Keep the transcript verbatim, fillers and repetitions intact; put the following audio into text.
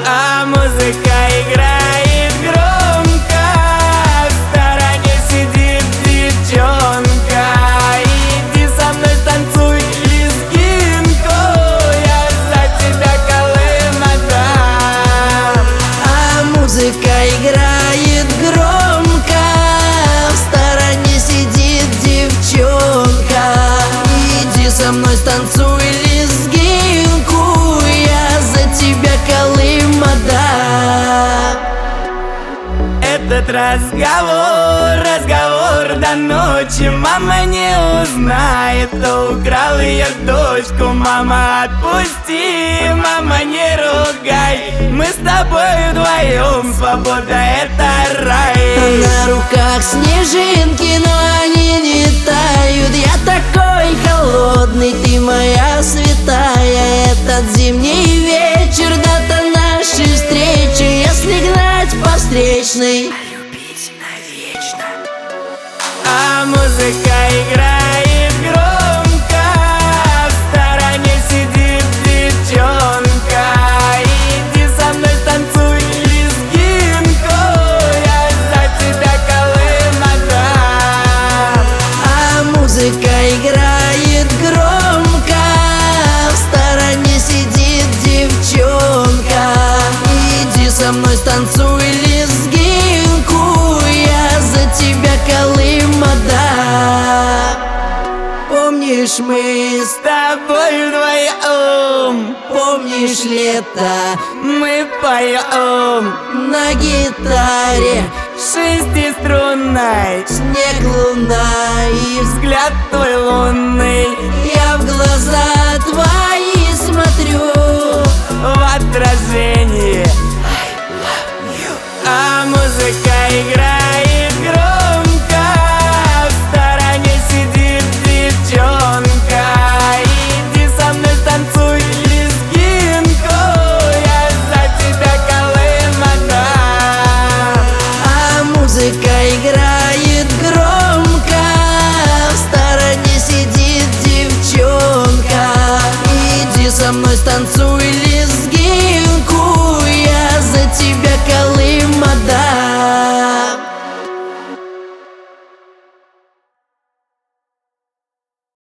А музыка играет громко, в стороне сидит девчонка. Иди со мной станцуй лезгинку, я за тебя колым отдам. А музыка играет громко, в стороне сидит девчонка. Иди со мной станцуй лезгинку, я за тебя колым отдам. Этот разговор, разговор до ночи. Мама не узнает, кто украл ее дочку. Мама, отпусти, мама, не ругай. Мы с тобой вдвоем, свобода — это рай. На руках снежинки, но они не тают. Я такой холодный, ты моя святая. Этот зимний вечер, дата нашей встречи. Если гнать по встречной, любить навечно. А музыка играет громко, в стороне сидит девчонка. Иди со мной станцуй лезгинку, я за тебя колым отдам. А музыка играет громко, в стороне сидит девчонка. Иди со мной станцуй лезгинку, я за тебя колым отдам. Помнишь, мы С тобой вдвоем помнишь лето мы поем на гитаре, шестиструнной. снег, луна и Взгляд твой лунный я в глаза твои смотрю. в отражении. А музыка играет громко, в стороне сидит девчонка. Иди со мной станцуй лезгинку, я за тебя колым отдам. А музыка играет громко, в стороне сидит девчонка. Иди со мной станцуй